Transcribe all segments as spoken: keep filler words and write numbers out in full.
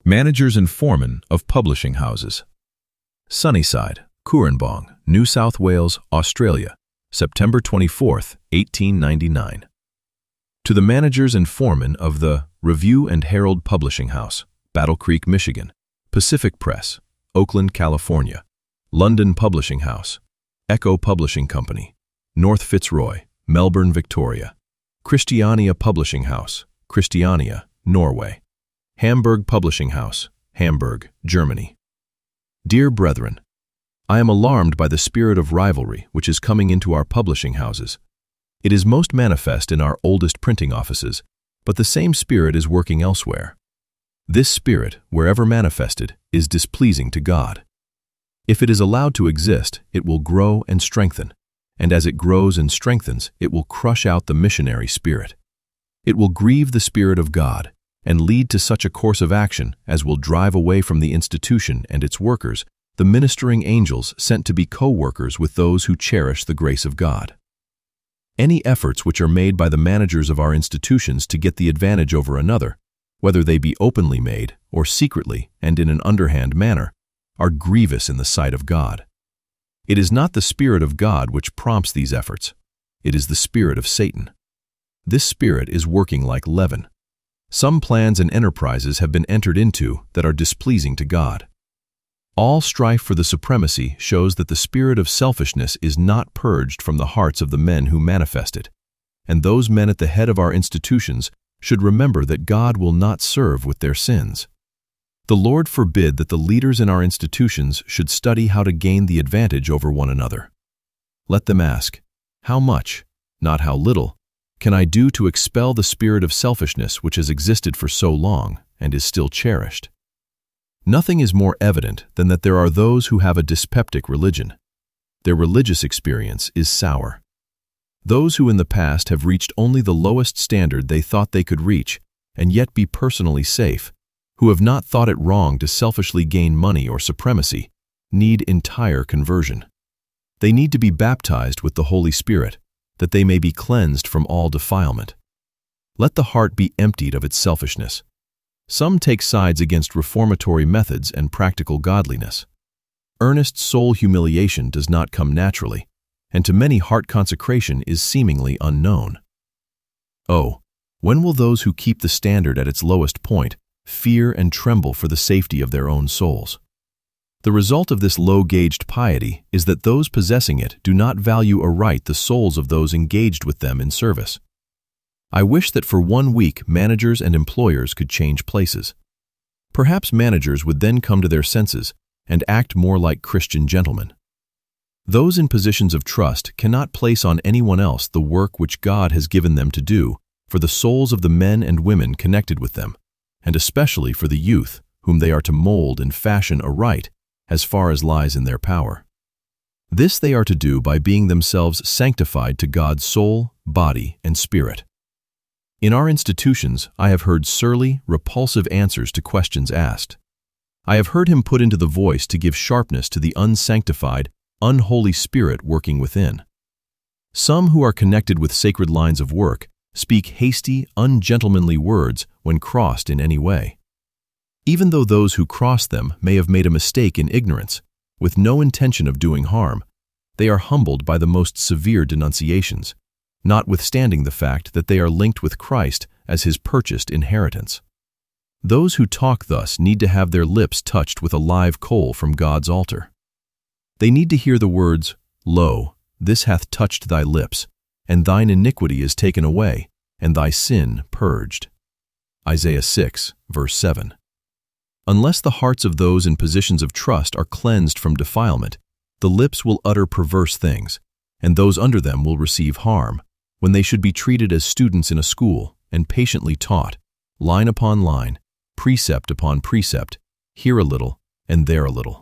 Managers and Foremen of Publishing Houses. Sunnyside, Cooranbong, New South Wales, Australia, September twenty-fourth, eighteen ninety-nine. To the managers and foremen of the Review and Herald Publishing House, Battle Creek, Michigan; Pacific Press, Oakland, California; London Publishing House; Echo Publishing Company, North Fitzroy, Melbourne, Victoria; Christiania Publishing House, Christiania, Norway; Hamburg Publishing House, Hamburg, Germany. Dear brethren, I am alarmed by the spirit of rivalry which is coming into our publishing houses. It is most manifest in our oldest printing offices, but the same spirit is working elsewhere. This spirit, wherever manifested, is displeasing to God. If it is allowed to exist, it will grow and strengthen, and as it grows and strengthens, it will crush out the missionary spirit. It will grieve the Spirit of God and lead to such a course of action as will drive away from the institution and its workers the ministering angels sent to be co-workers with those who cherish the grace of God. Any efforts which are made by the managers of our institutions to get the advantage over another, whether they be openly made or secretly and in an underhand manner, are grievous in the sight of God. It is not the Spirit of God which prompts these efforts. It is the spirit of Satan. This spirit is working like leaven. Some plans and enterprises have been entered into that are displeasing to God. All strife for the supremacy shows that the spirit of selfishness is not purged from the hearts of the men who manifest it, and those men at the head of our institutions should remember that God will not serve with their sins. The Lord forbid that the leaders in our institutions should study how to gain the advantage over one another. Let them ask, how much, not how little, can I do to expel the spirit of selfishness which has existed for so long and is still cherished? Nothing is more evident than that there are those who have a dyspeptic religion. Their religious experience is sour. Those who in the past have reached only the lowest standard they thought they could reach and yet be personally safe, who have not thought it wrong to selfishly gain money or supremacy, need entire conversion. They need to be baptized with the Holy Spirit, that they may be cleansed from all defilement. Let the heart be emptied of its selfishness. Some take sides against reformatory methods and practical godliness. Earnest soul humiliation does not come naturally, and to many heart consecration is seemingly unknown. Oh, when will those who keep the standard at its lowest point fear and tremble for the safety of their own souls? The result of this low-gauged piety is that those possessing it do not value aright the souls of those engaged with them in service. I wish that for one week managers and employers could change places. Perhaps managers would then come to their senses and act more like Christian gentlemen. Those in positions of trust cannot place on anyone else the work which God has given them to do for the souls of the men and women connected with them, and especially for the youth whom they are to mold and fashion aright as far as lies in their power. This they are to do by being themselves sanctified to God's soul, body, and spirit. In our institutions, I have heard surly, repulsive answers to questions asked. I have heard him put into the voice to give sharpness to the unsanctified, unholy spirit working within. Some who are connected with sacred lines of work speak hasty, ungentlemanly words when crossed in any way. Even though those who cross them may have made a mistake in ignorance, with no intention of doing harm, they are humbled by the most severe denunciations, notwithstanding the fact that they are linked with Christ as his purchased inheritance. Those who talk thus need to have their lips touched with a live coal from God's altar. They need to hear the words, "Lo, this hath touched thy lips, and thine iniquity is taken away, and thy sin purged." Isaiah six, verse seven. Unless the hearts of those in positions of trust are cleansed from defilement, the lips will utter perverse things, and those under them will receive harm, when they should be treated as students in a school and patiently taught, line upon line, precept upon precept, here a little and there a little.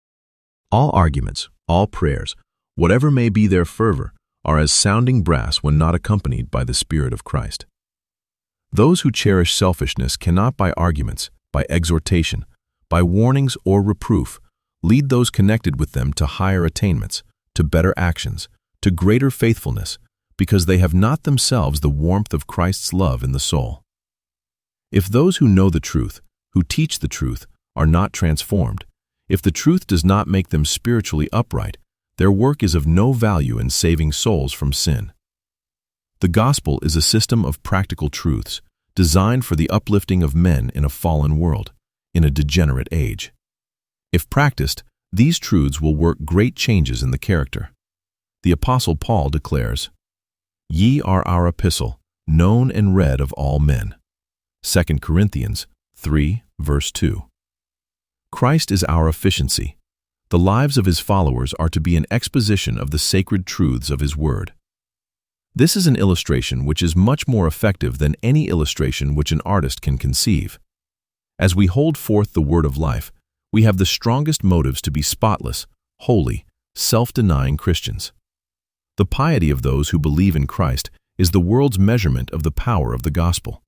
All arguments, all prayers, whatever may be their fervor, are as sounding brass when not accompanied by the Spirit of Christ. Those who cherish selfishness cannot by arguments, by exhortation, by warnings or reproof, lead those connected with them to higher attainments, to better actions, to greater faithfulness, because they have not themselves the warmth of Christ's love in the soul. If those who know the truth, who teach the truth, are not transformed, if the truth does not make them spiritually upright, their work is of no value in saving souls from sin. The gospel is a system of practical truths designed for the uplifting of men in a fallen world, in a degenerate age. If practiced, these truths will work great changes in the character. The Apostle Paul declares, "Ye are our epistle, known and read of all men." Second Corinthians three, verse two. Christ is our efficiency. The lives of his followers are to be an exposition of the sacred truths of his word. This is an illustration which is much more effective than any illustration which an artist can conceive. As we hold forth the word of life, we have the strongest motives to be spotless, holy, self-denying Christians. The piety of those who believe in Christ is the world's measurement of the power of the gospel.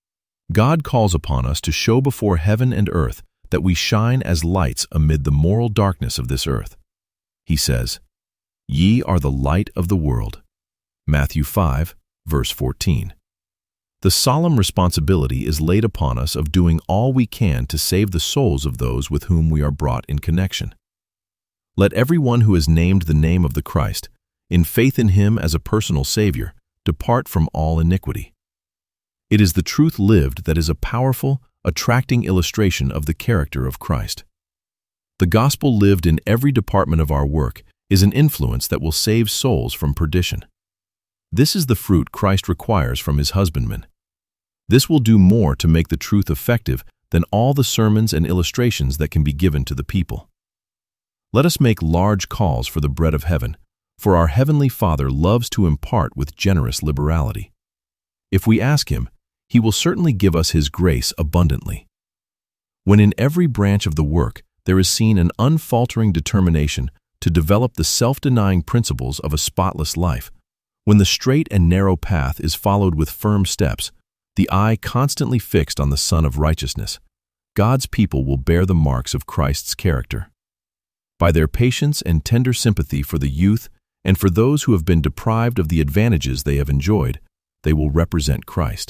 God calls upon us to show before heaven and earth that we shine as lights amid the moral darkness of this earth. He says, "Ye are the light of the world." Matthew five, verse fourteen. The solemn responsibility is laid upon us of doing all we can to save the souls of those with whom we are brought in connection. Let everyone who has named the name of the Christ, in faith in him as a personal Savior, depart from all iniquity. It is the truth lived that is a powerful, attracting illustration of the character of Christ. The gospel lived in every department of our work is an influence that will save souls from perdition. This is the fruit Christ requires from his husbandmen. This will do more to make the truth effective than all the sermons and illustrations that can be given to the people. Let us make large calls for the bread of heaven, for our heavenly Father loves to impart with generous liberality. If we ask him, he will certainly give us his grace abundantly. When in every branch of the work there is seen an unfaltering determination to develop the self-denying principles of a spotless life, when the straight and narrow path is followed with firm steps, the eye constantly fixed on the Son of Righteousness, God's people will bear the marks of Christ's character. By their patience and tender sympathy for the youth and for those who have been deprived of the advantages they have enjoyed, they will represent Christ.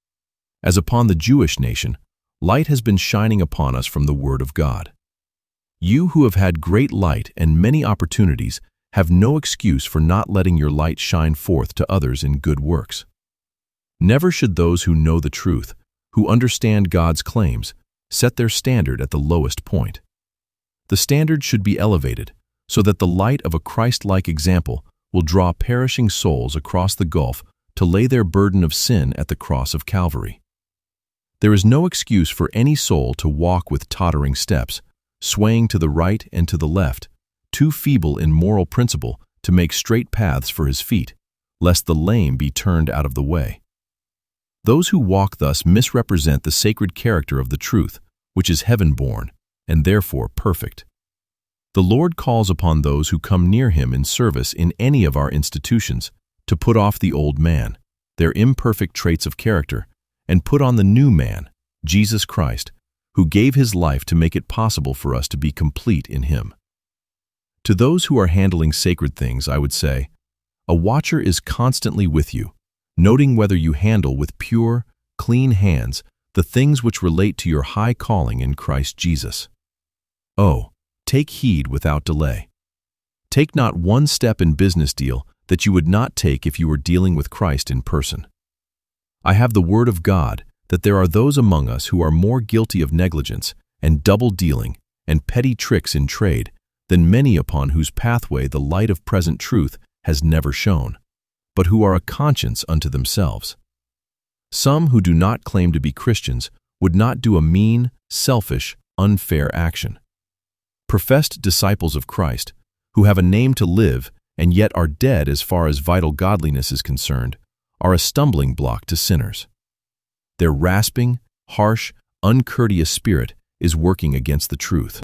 As upon the Jewish nation, light has been shining upon us from the Word of God. You who have had great light and many opportunities have no excuse for not letting your light shine forth to others in good works. Never should those who know the truth, who understand God's claims, set their standard at the lowest point. The standard should be elevated so that the light of a Christ-like example will draw perishing souls across the gulf to lay their burden of sin at the cross of Calvary. There is no excuse for any soul to walk with tottering steps, swaying to the right and to the left, too feeble in moral principle to make straight paths for his feet, lest the lame be turned out of the way. Those who walk thus misrepresent the sacred character of the truth, which is heaven-born, and therefore perfect. The Lord calls upon those who come near him in service in any of our institutions to put off the old man, their imperfect traits of character, and put on the new man, Jesus Christ, who gave his life to make it possible for us to be complete in him. To those who are handling sacred things, I would say, a watcher is constantly with you, noting whether you handle with pure, clean hands the things which relate to your high calling in Christ Jesus. Oh, take heed without delay. Take not one step in business deal that you would not take if you were dealing with Christ in person. I have the word of God that there are those among us who are more guilty of negligence and double-dealing and petty tricks in trade than many upon whose pathway the light of present truth has never shone, but who are a conscience unto themselves. Some who do not claim to be Christians would not do a mean, selfish, unfair action. Professed disciples of Christ, who have a name to live and yet are dead as far as vital godliness is concerned, are a stumbling block to sinners. Their rasping, harsh, uncourteous spirit is working against the truth.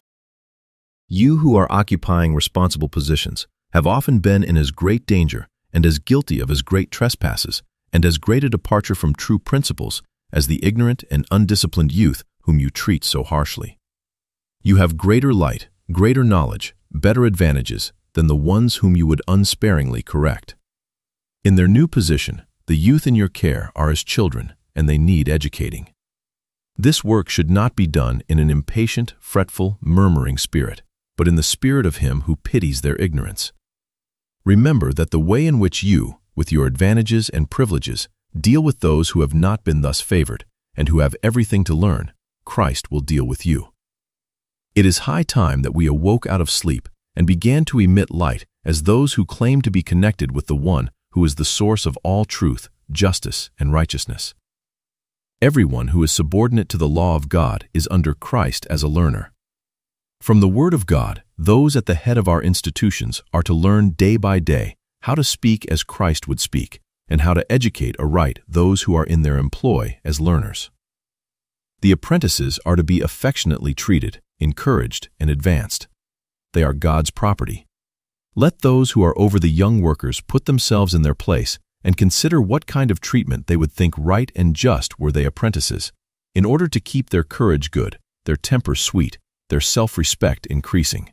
You who are occupying responsible positions have often been in as great danger and as guilty of as great trespasses and as great a departure from true principles as the ignorant and undisciplined youth whom you treat so harshly. You have greater light, greater knowledge, better advantages than the ones whom you would unsparingly correct. In their new position, the youth in your care are as children, and they need educating. This work should not be done in an impatient, fretful, murmuring spirit, but in the spirit of him who pities their ignorance. Remember that the way in which you, with your advantages and privileges, deal with those who have not been thus favored, and who have everything to learn, Christ will deal with you. It is high time that we awoke out of sleep and began to emit light as those who claim to be connected with the one who is the source of all truth, justice, and righteousness. Everyone who is subordinate to the law of God is under Christ as a learner. From the Word of God, those at the head of our institutions are to learn day by day how to speak as Christ would speak, and how to educate aright those who are in their employ as learners. The apprentices are to be affectionately treated, encouraged, and advanced. They are God's property. Let those who are over the young workers put themselves in their place and consider what kind of treatment they would think right and just were they apprentices, in order to keep their courage good, their temper sweet, their self-respect increasing.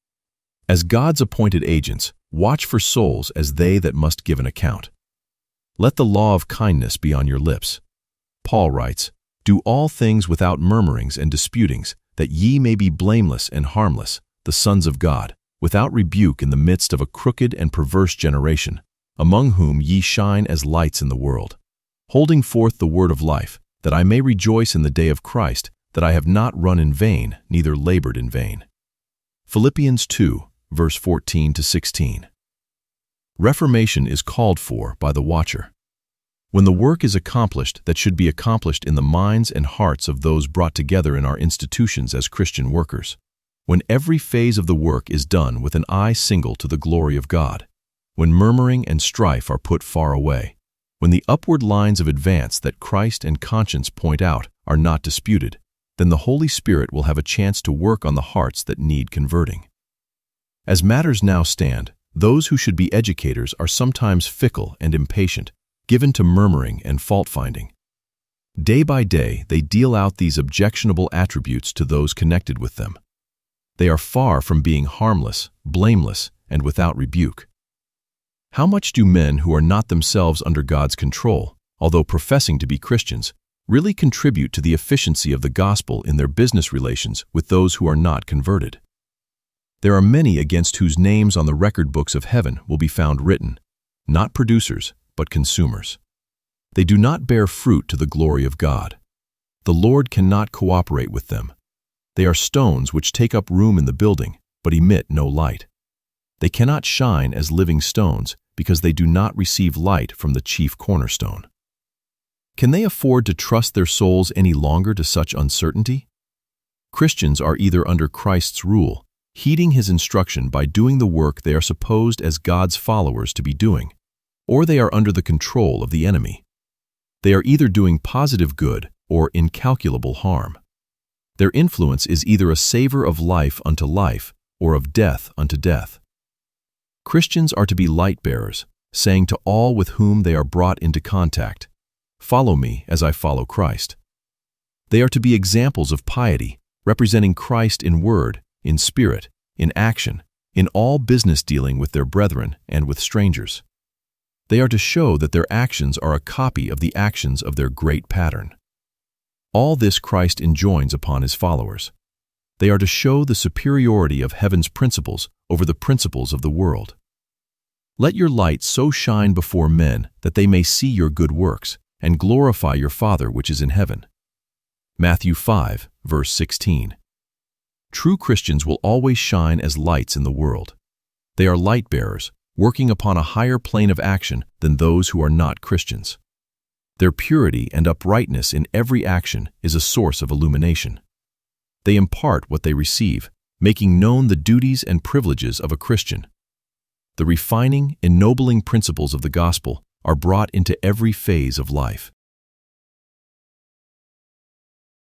As God's appointed agents, watch for souls as they that must give an account. Let the law of kindness be on your lips. Paul writes, "Do all things without murmurings and disputings, that ye may be blameless and harmless, the sons of God, without rebuke in the midst of a crooked and perverse generation, among whom ye shine as lights in the world, holding forth the word of life, that I may rejoice in the day of Christ, that I have not run in vain, neither labored in vain." Philippians two, verse fourteen to sixteen. Reformation is called for by the watcher. When the work is accomplished that should be accomplished in the minds and hearts of those brought together in our institutions as Christian workers, when every phase of the work is done with an eye single to the glory of God, when murmuring and strife are put far away, when the upward lines of advance that Christ and conscience point out are not disputed, then the Holy Spirit will have a chance to work on the hearts that need converting. As matters now stand, those who should be educators are sometimes fickle and impatient, given to murmuring and fault-finding. Day by day, they deal out these objectionable attributes to those connected with them. They are far from being harmless, blameless, and without rebuke. How much do men who are not themselves under God's control, although professing to be Christians, really contribute to the efficiency of the gospel in their business relations with those who are not converted? There are many against whose names on the record books of heaven will be found written, not producers, but consumers. They do not bear fruit to the glory of God. The Lord cannot cooperate with them. They are stones which take up room in the building, but emit no light. They cannot shine as living stones because they do not receive light from the chief cornerstone. Can they afford to trust their souls any longer to such uncertainty? Christians are either under Christ's rule, heeding his instruction by doing the work they are supposed as God's followers to be doing, or they are under the control of the enemy. They are either doing positive good or incalculable harm. Their influence is either a savor of life unto life or of death unto death. Christians are to be light-bearers, saying to all with whom they are brought into contact, "Follow me as I follow Christ." They are to be examples of piety, representing Christ in word, in spirit, in action, in all business dealing with their brethren and with strangers. They are to show that their actions are a copy of the actions of their great pattern. All this Christ enjoins upon his followers. They are to show the superiority of heaven's principles over the principles of the world. Let your light so shine before men that they may see your good works and glorify your Father which is in heaven. Matthew five, verse sixteen. True Christians will always shine as lights in the world. They are light-bearers, working upon a higher plane of action than those who are not Christians. Their purity and uprightness in every action is a source of illumination. They impart what they receive, making known the duties and privileges of a Christian. The refining, ennobling principles of the gospel are brought into every phase of life.